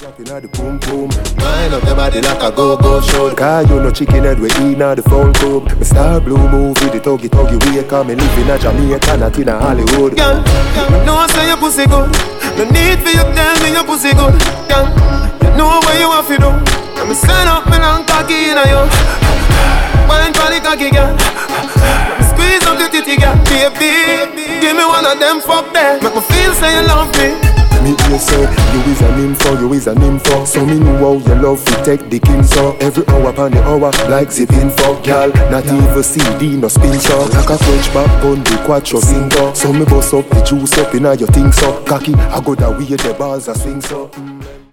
Dropping out the boom boom. Wind up your body like a go-go show. Cause you no chicken head we eat now the phone tube. Me star blue movie, the tuggy way. Cause me live in a Jamaica, not in a Hollywood. Girl, me know say your pussy good. No need for you tell me your pussy good. Girl, you know what you have to do. Let me stand up me long cocky in a you. Wine for the cocky girl. Let me squeeze up the titty girl. Baby, give me one of them fuck there. Make me feel say you love me. Me hear say, you is an info, you is an info. So me know how you love to take the king so. Every hour upon the hour, like zipping for girl. Not even CD, no spin so. Like a French back on the quattro cinco. So me bust up the juice up in your thing so. Cocky, I go that way the balls a swing so.